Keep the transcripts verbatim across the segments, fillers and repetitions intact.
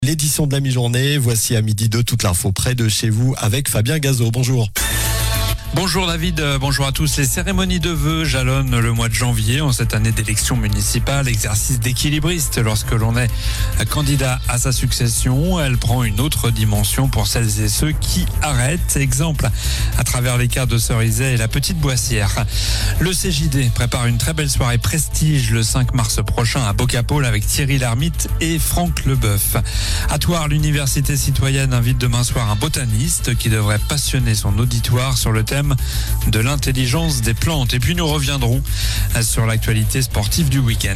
L'édition de la mi-journée, voici à midi deux toute l'info près de chez vous avec Fabien Gazot. Bonjour. Bonjour David, bonjour à tous. Les cérémonies de vœux jalonnent le mois de janvier en cette année d'élection municipale, exercice d'équilibriste lorsque l'on est candidat à sa succession. Elle prend une autre dimension pour celles et ceux qui arrêtent. Exemple à travers les quarts de Cerizay et la Petite Boissière. Le C J D prépare une très belle soirée prestige le cinq mars prochain à Bocapole avec Thierry Lhermitte et Franck Leboeuf. À Thouars, l'université citoyenne invite demain soir un botaniste qui devrait passionner son auditoire sur le thème de l'intelligence des plantes. Et puis nous reviendrons sur l'actualité sportive du week-end.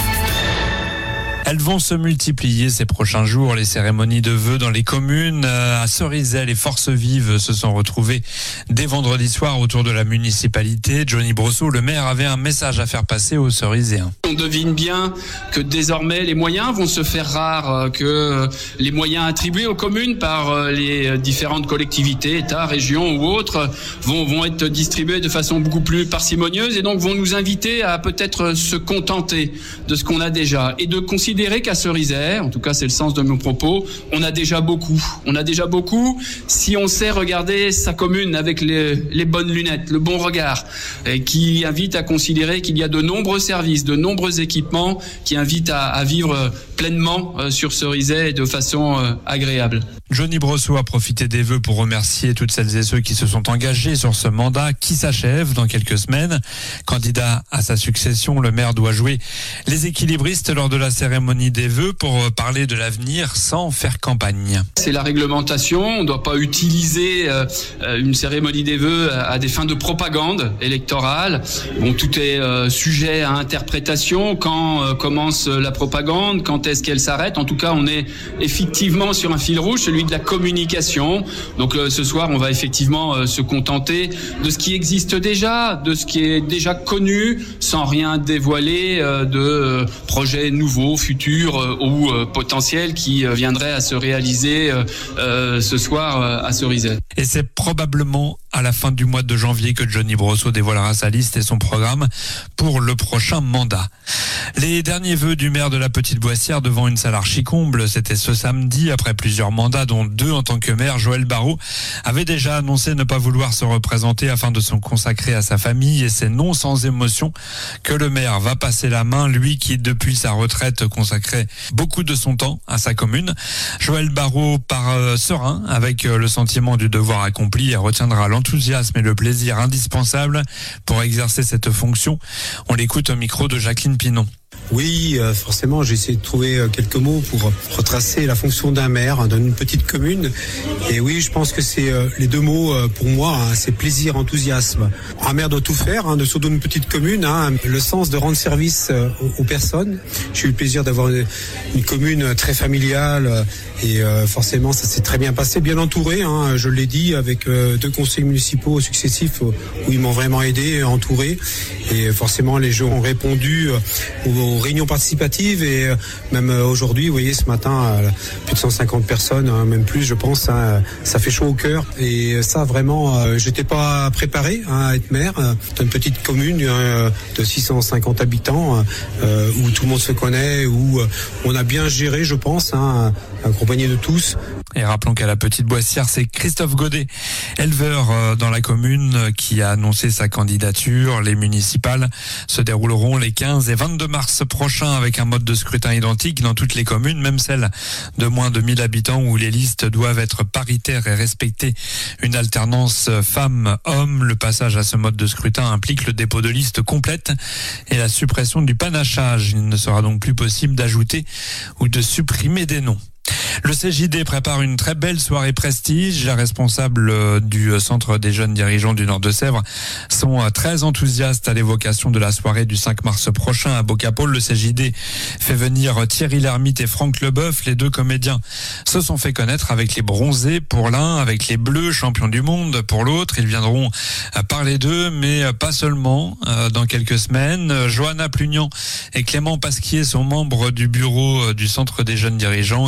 Elles vont se multiplier ces prochains jours, les cérémonies de vœux dans les communes. À Cerizay, les forces vives se sont retrouvées dès vendredi soir autour de la municipalité. Johnny Brosseau, le maire, avait un message à faire passer aux Cerizéens. On devine bien que désormais les moyens vont se faire rares, que les moyens attribués aux communes par les différentes collectivités, État, régions ou autres, vont, vont être distribués de façon beaucoup plus parcimonieuse et donc vont nous inviter à peut-être se contenter de ce qu'on a déjà et de considérer qu'à Cerizay, en tout cas c'est le sens de mon propos, on a déjà beaucoup. On a déjà beaucoup si on sait regarder sa commune avec les, les bonnes lunettes, le bon regard, et qui invite à considérer qu'il y a de nombreux services, de nombreux équipements qui invitent à, à vivre pleinement sur Cerizay de façon agréable. Johnny Brosseau a profité des vœux pour remercier toutes celles et ceux qui se sont engagés sur ce mandat qui s'achève dans quelques semaines. Candidat à sa succession, le maire doit jouer les équilibristes lors de la cérémonie des vœux pour parler de l'avenir sans faire campagne. C'est la réglementation, on ne doit pas utiliser euh, une cérémonie des vœux à des fins de propagande électorale. Bon, tout est euh, sujet à interprétation. Quand euh, commence la propagande, quand est-ce qu'elle s'arrête? En tout cas, on est effectivement sur un fil rouge, celui de la communication. Donc euh, ce soir, on va effectivement euh, se contenter de ce qui existe déjà, de ce qui est déjà connu, sans rien dévoiler euh, de euh, projets nouveaux, futurs euh, ou euh, potentiels qui euh, viendraient à se réaliser euh, euh, ce soir euh, à Cerizay. Et c'est probablement à la fin du mois de janvier que Johnny Brosseau dévoilera sa liste et son programme pour le prochain mandat. Les derniers vœux du maire de la Petite Boissière devant une salle archi-comble, c'était ce samedi, après plusieurs mandats, dont deux en tant que maire. Joël Barrot avait déjà annoncé ne pas vouloir se représenter afin de se consacrer à sa famille, et c'est non sans émotion que le maire va passer la main, lui qui depuis sa retraite consacrait beaucoup de son temps à sa commune. Joël Barrot part euh, serein, avec euh, le sentiment du devoir accompli, et retiendra l'enthousiasme et le plaisir indispensables pour exercer cette fonction. On l'écoute au micro de Jacqueline Pinon. Oui, euh, forcément, j'ai essayé de trouver euh, quelques mots pour retracer la fonction d'un maire dans une petite commune. Et oui, je pense que c'est euh, les deux mots euh, pour moi, hein, c'est plaisir, enthousiasme. Un maire doit tout faire, hein, de surtout une petite commune, hein, le sens de rendre service euh, aux, aux personnes. J'ai eu le plaisir d'avoir une, une commune très familiale euh, et euh, forcément, ça s'est très bien passé, bien entouré. Hein, je l'ai dit, avec euh, deux conseils municipaux successifs où ils m'ont vraiment aidé, entouré. Et forcément, les gens ont répondu euh, aux aux réunions participatives et euh, même euh, aujourd'hui, vous voyez, ce matin, euh, plus de cent cinquante personnes, hein, même plus, je pense, hein, ça fait chaud au cœur. Et ça, vraiment, euh, j'étais pas préparé hein, à être maire euh, d'une petite commune euh, de six cent cinquante habitants euh, où tout le monde se connaît, où euh, on a bien géré, je pense, hein, accompagné de tous. Et rappelons qu'à la Petite Boissière, c'est Christophe Godet, éleveur dans la commune, qui a annoncé sa candidature. Les municipales se dérouleront les quinze et vingt-deux mars prochains avec un mode de scrutin identique dans toutes les communes, même celles de moins de mille habitants où les listes doivent être paritaires et respecter une alternance femmes-hommes. Le passage à ce mode de scrutin implique le dépôt de listes complètes et la suppression du panachage. Il ne sera donc plus possible d'ajouter ou de supprimer des noms. Le C J D prépare une très belle soirée prestige. Les responsables du Centre des jeunes dirigeants du Nord de Sèvres sont très enthousiastes à l'évocation de la soirée du cinq mars prochain à Bocapole. Le C J D fait venir Thierry Lhermitte et Franck Leboeuf. Les deux comédiens se sont fait connaître avec les bronzés pour l'un, avec les bleus, champions du monde pour l'autre. Ils viendront parler d'eux, mais pas seulement. Dans quelques semaines, Johanna Plugnan et Clément Pasquier sont membres du bureau du Centre des jeunes dirigeants, et c'est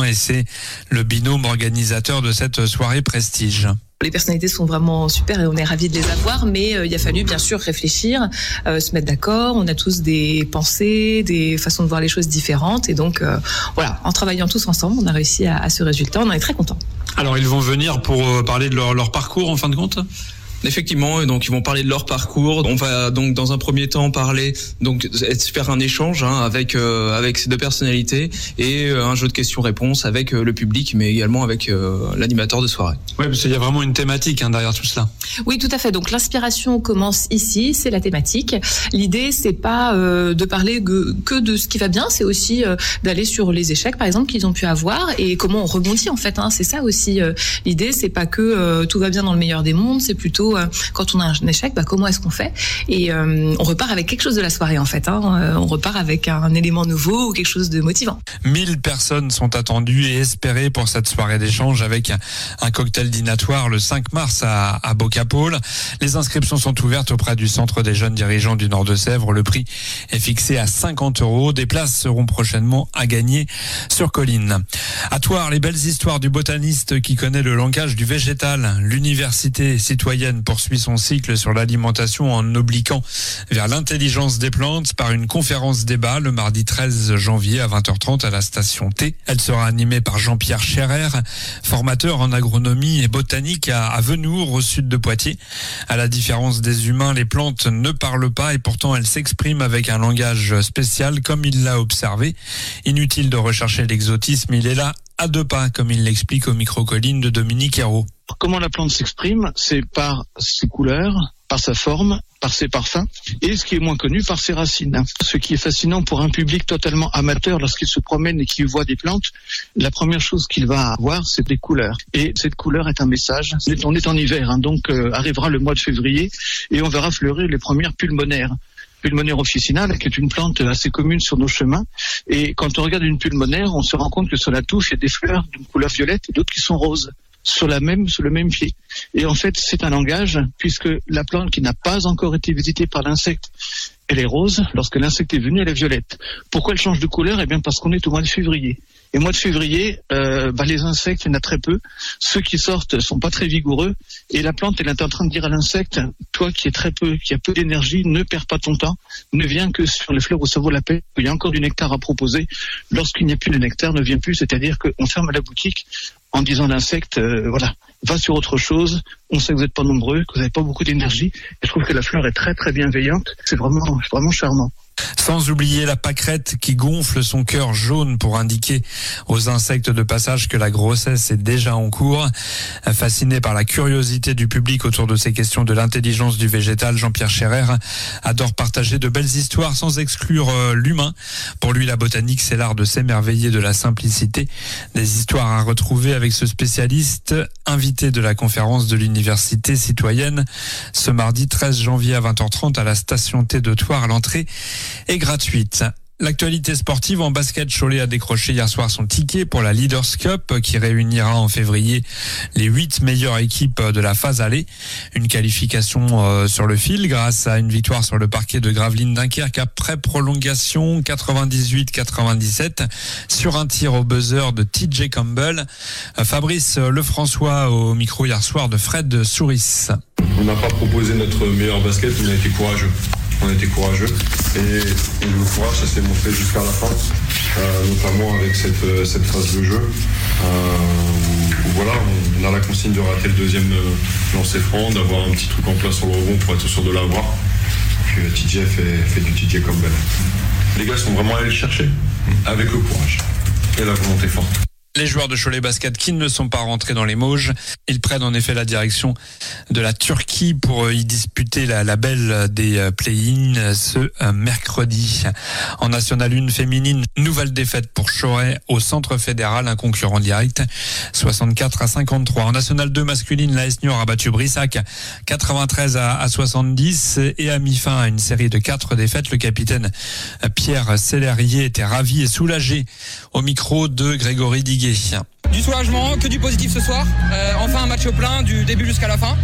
le binôme organisateur de cette soirée prestige. Les personnalités sont vraiment super et on est ravis de les avoir, mais euh, il a fallu bien sûr réfléchir, euh, se mettre d'accord. On a tous des pensées, des façons de voir les choses différentes et donc euh, voilà, en travaillant tous ensemble, on a réussi à, à ce résultat. On en est très contents. Alors ils vont venir pour euh, parler de leur, leur parcours en fin de compte ? Effectivement, et donc ils vont parler de leur parcours. On va donc dans un premier temps parler, donc faire un échange hein, avec euh, avec ces deux personnalités et euh, un jeu de questions-réponses avec euh, le public, mais également avec euh, l'animateur de soirée. Oui, parce qu'il y a vraiment une thématique hein, derrière tout cela. Oui, tout à fait. Donc l'inspiration commence ici, c'est la thématique. L'idée, c'est pas euh, de parler que, que de ce qui va bien, c'est aussi euh, d'aller sur les échecs, par exemple, qu'ils ont pu avoir et comment on rebondit en fait. Hein. C'est ça aussi euh, l'idée. C'est pas que euh, tout va bien dans le meilleur des mondes, c'est plutôt quand on a un échec, bah, comment est-ce qu'on fait ? Et euh, on repart avec quelque chose de la soirée en fait. Hein. On repart avec un élément nouveau ou quelque chose de motivant. mille personnes sont attendues et espérées pour cette soirée d'échange avec un, un cocktail dînatoire le cinq mars à, à Boca-Paul. Les inscriptions sont ouvertes auprès du Centre des jeunes dirigeants du Nord de Sèvres. Le prix est fixé à cinquante euros. Des places seront prochainement à gagner sur Colline. À Thouars, les belles histoires du botaniste qui connaît le langage du végétal. L'université citoyenne poursuit son cycle sur l'alimentation en obliquant vers l'intelligence des plantes par une conférence débat le mardi treize janvier à vingt heures trente à la station T. Elle sera animée par Jean-Pierre Scherer, formateur en agronomie et botanique à Venours, au sud de Poitiers. À la différence des humains, les plantes ne parlent pas et pourtant elles s'expriment avec un langage spécial comme il l'a observé. Inutile de rechercher l'exotisme, il est là à deux pas, comme il l'explique au micro Colline de Dominique Hérault. Comment la plante s'exprime, c'est par ses couleurs, par sa forme, par ses parfums, et ce qui est moins connu, par ses racines. Ce qui est fascinant pour un public totalement amateur lorsqu'il se promène et qu'il voit des plantes, la première chose qu'il va voir, c'est des couleurs. Et cette couleur est un message. On est en hiver, hein, donc euh, arrivera le mois de février, et on verra fleurir les premières pulmonaires. Pulmonaire officinale, qui est une plante assez commune sur nos chemins. Et quand on regarde une pulmonaire, on se rend compte que sur la touche, il y a des fleurs d'une couleur violette et d'autres qui sont roses, sur la même, sur le même pied. Et en fait, c'est un langage, puisque la plante qui n'a pas encore été visitée par l'insecte, elle est rose. Lorsque l'insecte est venu, elle est violette. Pourquoi elle change de couleur ? Eh bien, parce qu'on est au mois de février. Et au mois de février, euh, bah, les insectes, il y en a très peu. Ceux qui sortent sont pas très vigoureux. Et la plante, elle est en train de dire à l'insecte, toi qui es très peu, qui a peu d'énergie, ne perds pas ton temps. Ne viens que sur les fleurs où ça vaut la peine. Il y a encore du nectar à proposer. Lorsqu'il n'y a plus de nectar, ne viens plus. C'est-à-dire qu'on ferme la boutique en disant à l'insecte, euh, voilà, va sur autre chose. On sait que vous n'êtes pas nombreux, que vous n'avez pas beaucoup d'énergie. Et je trouve que la fleur est très très bienveillante. C'est vraiment, vraiment charmant. Sans oublier la pâquerette qui gonfle son cœur jaune pour indiquer aux insectes de passage que la grossesse est déjà en cours. Fasciné par la curiosité du public autour de ces questions de l'intelligence du végétal, Jean-Pierre Scherer adore partager de belles histoires sans exclure l'humain. Pour lui, la botanique, c'est l'art de s'émerveiller de la simplicité. Des histoires à retrouver avec ce spécialiste invité de la conférence de l'université citoyenne ce mardi treize janvier à vingt heures trente à la station T de Thouars. L'entrée est gratuite. L'actualité sportive en basket, Cholet a décroché hier soir son ticket pour la Leaders Cup qui réunira en février les huit meilleures équipes de la phase aller. Une qualification sur le fil grâce à une victoire sur le parquet de Gravelines Dunkerque après prolongation quatre-vingt-dix-huit quatre-vingt-dix-sept sur un tir au buzzer de T J Campbell. Fabrice Lefrançois au micro hier soir de Fred Souris. On n'a pas proposé notre meilleur basket, on a été courageux. On a été courageux et le courage, ça s'est montré jusqu'à la fin, euh, notamment avec cette, cette phase de jeu euh, où, où voilà, on a la consigne de rater le deuxième lancer franc, d'avoir un petit truc en place sur le rebond pour être sûr de l'avoir. Puis T J fait, fait du T J Campbell. Les gars sont vraiment allés le chercher avec le courage et la volonté forte. Les joueurs de Cholet Basket qui ne sont pas rentrés dans les Mauges, ils prennent en effet la direction de la Turquie pour y disputer la, la belle des play-in ce mercredi. En National un féminine, nouvelle défaite pour Choret au Centre Fédéral, un concurrent direct, soixante-quatre à cinquante-trois. En National deux masculine, l'A S Niort a battu Brissac quatre-vingt-treize à soixante-dix et a mis fin à une série de quatre défaites. Le capitaine Pierre Sellerier était ravi et soulagé au micro de Grégory Diguet. Du soulagement, que du positif ce soir. Euh, enfin un match au plein du début jusqu'à la fin.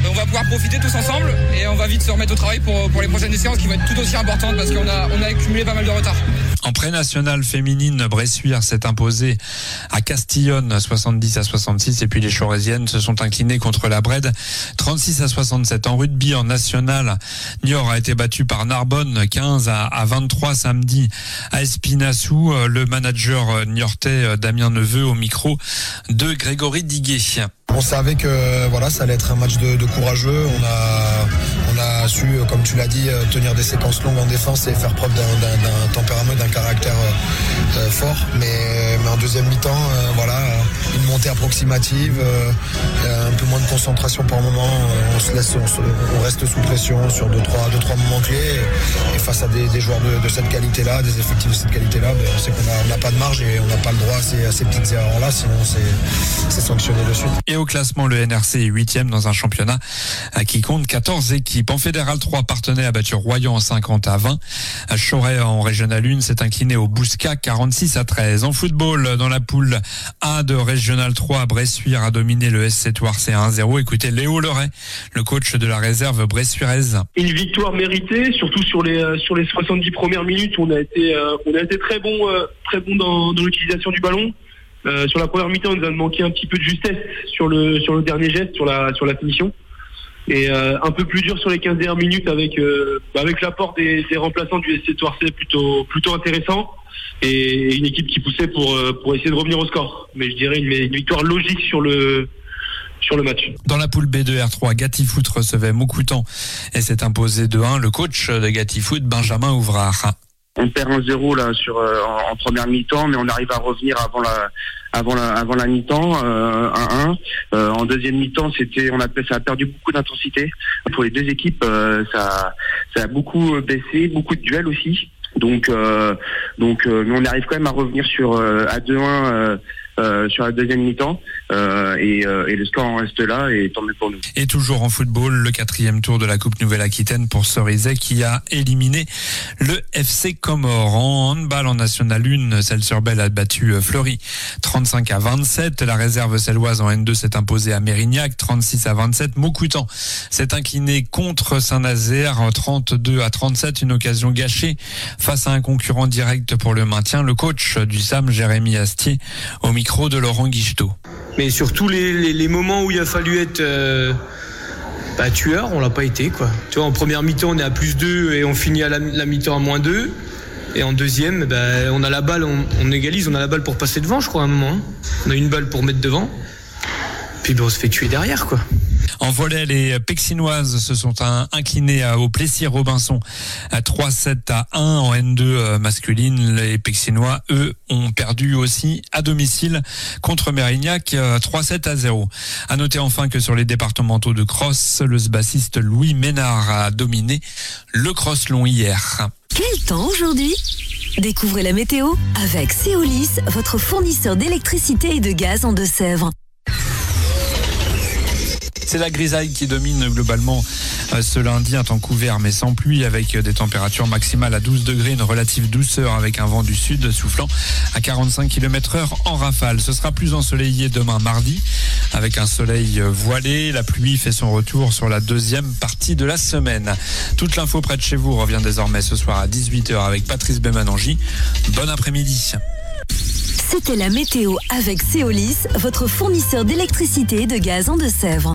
on va pouvoir profiter tous ensemble et on va vite se remettre au travail pour, pour les prochaines séances qui vont être tout aussi importantes parce qu'on a, on a accumulé pas mal de retard. En pré-nationale féminine, Bressuire s'est imposée à Castillonne soixante-dix à soixante-six et puis les Chorésiennes se sont inclinées contre la Brède trente-six à soixante-sept. En rugby, en national, Niort a été battu par Narbonne quinze à vingt-trois samedi à Espinassou. Le manager niortais Damien Neveu au micro de Grégory Diguet. On savait que voilà, ça allait être un match de, de courageux. On a, on a su, comme tu l'as dit, tenir des séquences longues en défense et faire preuve d'un, d'un, d'un tempérament, d'un caractère euh, fort. Mais, mais en deuxième mi-temps, euh, voilà, une montée approximative, euh, un peu moins de concentration par moment. On se laisse, on, se, on reste sous pression sur deux trois, deux, trois moments clés. Et, et face à des, des joueurs de, de cette qualité-là, des effectifs de cette qualité-là, ben, on sait qu'on n'a pas de marge et on n'a pas le droit à ces, à ces petites erreurs-là, sinon c'est, c'est sanctionné de suite. Et au classement, le N R C est huitième dans un championnat qui compte quatorze équipes. En Fédéral trois, Partenay a battu Royan en cinquante à vingt. Choret en Régional un s'est incliné au Bouscat quarante-six à treize. En football, dans la poule A de Régional trois, Bressuire a dominé le S C Touarçais à un zéro. Écoutez Léo Leray, le coach de la réserve bressuiraise. Une victoire méritée, surtout sur les sur les soixante-dix premières minutes où on a été euh, on a été très bon euh, très bon dans, dans l'utilisation du ballon. Euh, sur la première mi-temps, on nous a manqué un petit peu de justesse sur le sur le dernier geste, sur la sur la finition, et euh, un peu plus dur sur les quinze dernières minutes avec euh, avec l'apport des, des remplaçants du S C Touarçais plutôt plutôt intéressant et une équipe qui poussait pour pour essayer de revenir au score. Mais je dirais une, une victoire logique sur le sur le match. Dans la poule B de R trois, Gatti Foot recevait Moukoutan et s'est imposé deux un. Le coach de Gatti Foot, Benjamin Ouvrard. On perd un zéro là sur euh, en, en première mi-temps, mais on arrive à revenir avant la avant la avant la mi-temps euh, un un. Euh, en deuxième mi-temps, c'était on a ça a perdu beaucoup d'intensité pour les deux équipes. Euh, ça ça a beaucoup baissé, beaucoup de duels aussi. Donc euh, donc euh, mais on arrive quand même à revenir sur euh, à deux un euh, euh, sur la deuxième mi-temps euh, et, euh, et le score en reste là et tant mieux pour nous. Et toujours en football, le quatrième tour de la Coupe Nouvelle-Aquitaine pour Cerizay qui a éliminé le F C Comores. En handball en National un, Celles-sur-Belle a battu Fleury trente-cinq à vingt-sept. La réserve celloise en N deux s'est imposée à Mérignac trente-six à vingt-sept. Moukoutan s'est incliné contre Saint-Nazaire trente-deux à trente-sept. Une occasion gâchée face à un concurrent direct pour le maintien. Le coach du S A M, Jérémy Astier, au micro de Laurent Guichetot. Mais surtout les, les, les moments où il a fallu être euh, bah, tueur, on l'a pas été, quoi. Tu vois, en première mi-temps, on est à plus deux et on finit à la, la mi-temps à moins deux. Et en deuxième, bah, on a la balle, on, on égalise, on a la balle pour passer devant, je crois, à un moment. Hein. On a une balle pour mettre devant. Puis bah, on se fait tuer derrière, quoi. En volley, les Pexinoises se sont inclinées au Plessis-Robinson à trois sept à un. En N deux masculine, les Pexinois, eux, ont perdu aussi à domicile contre Mérignac trois sept à zéro. À noter enfin que sur les départementaux de cross, le sbassiste Louis Ménard a dominé le cross-long hier. Quel temps aujourd'hui ? Découvrez la météo avec Céolis, votre fournisseur d'électricité et de gaz en Deux-Sèvres. C'est la grisaille qui domine globalement ce lundi, un temps couvert mais sans pluie avec des températures maximales à douze degrés, une relative douceur avec un vent du sud soufflant à quarante-cinq kilomètres heure en rafale. Ce sera plus ensoleillé demain mardi avec un soleil voilé. La pluie fait son retour sur la deuxième partie de la semaine. Toute l'info près de chez vous revient désormais ce soir à dix-huit heures avec Patrice Bémanangi. Bon après-midi. C'était la météo avec Céolis, votre fournisseur d'électricité et de gaz en Deux-Sèvres.